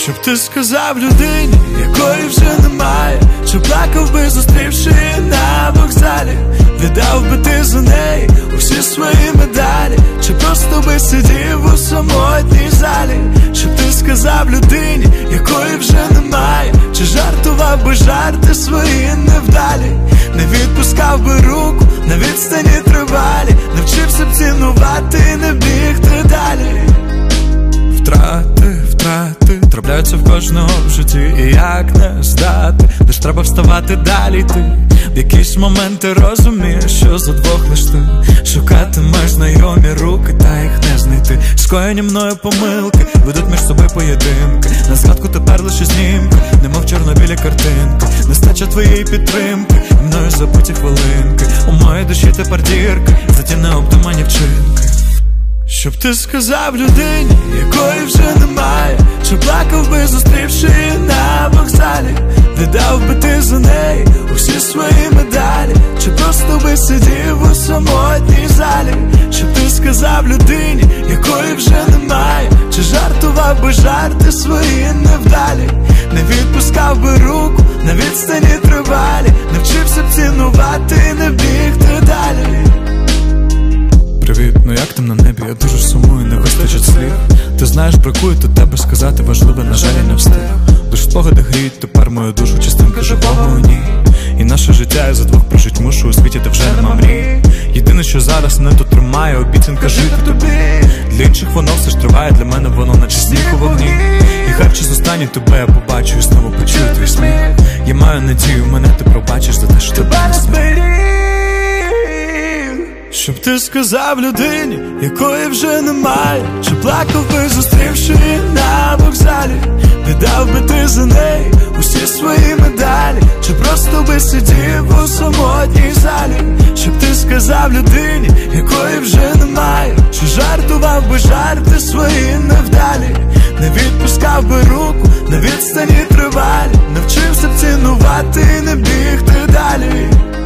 Щоб ти сказав людині, якої вже немає, чи плакав би, зустрівши її на вокзалі, віддав би ти за неї усі свої медалі, чи просто би сидів у самотній залі. Щоб ти сказав людині, якої вже немає, чи жартував би жарти свої невдалі, не відпускав би руку на відстані тривалі, навчився б цінувати і не бігти далі. Втрати трапляються в кожного в житті, і як не здати, лиш треба вставати далі йти. В якісь моменти розумієш, що за двох лиш ти шукатимеш знайомі руки, та їх не знайти. Скоєні мною помилки ведуть між собою поєдинки, на згадку тепер лише знімки, немов чорно-білі картинки. Нестача твоєї підтримки, мною забуті хвилинки, у моїй душі тепер дірки, за ті необдумані вчинки. Щоб ти сказав людині, якої вже немає, чи плакав би, зустрівши її на вокзалі, віддав би ти за неї усі свої медалі, чи просто би сидів у самотній залі. Щоб ти сказав людині, якої вже немає, чи жартував би жарти свої невдалі, не відпускав би руку на відстані тривалі, навчився б цінувати і не бігти далі. Привіт, ну як там на небі? Я дуже сумую, не вистачить слів. Ти знаєш, бракує до тебе сказати важливе, на жаль, я не встиг. Лиш спогади гріють тепер мою душу, частинка живого у ній. І наше життя я за двох прожить мушу у світі, де вже нема мрій. Єдине, що зараз не дотримає, обіцянка жити тобі. Для інших воно все ж триває, для мене воно наче сніг у вогні. І хай в час останній тебе я побачу і знову почую твій сміх. Я маю надію, мене ти пробачиш за те, що тебе не сміх. Щоб ти сказав людині, якої вже немає, чи плакав би, зустрівши її на вокзалі, віддав би ти за неї усі свої медалі, чи просто би сидів у самотній залі. Щоб ти сказав людині, якої вже немає, чи жартував би жарти свої невдалі, не відпускав би руку на відстані тривалі, навчився б цінувати і не бігти далі.